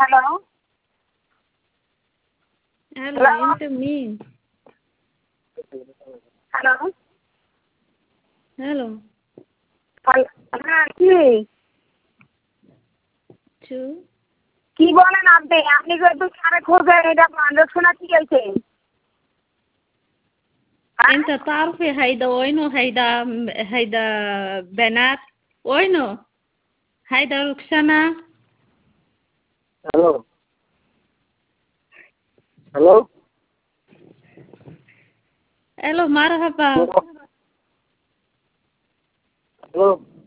الو الو انت مين؟ الو الو হ্যাঁ কি شو؟ কি বলেন আপনি আপনি যে একটু সারে খোঁজেন এটা বান্ধব শোনা কি গেছে انت تعرفي هيدا وينه؟ هيدا بنات وينه؟ هيدا روكسانا. Hello hello الو مرحبا. হ্যালো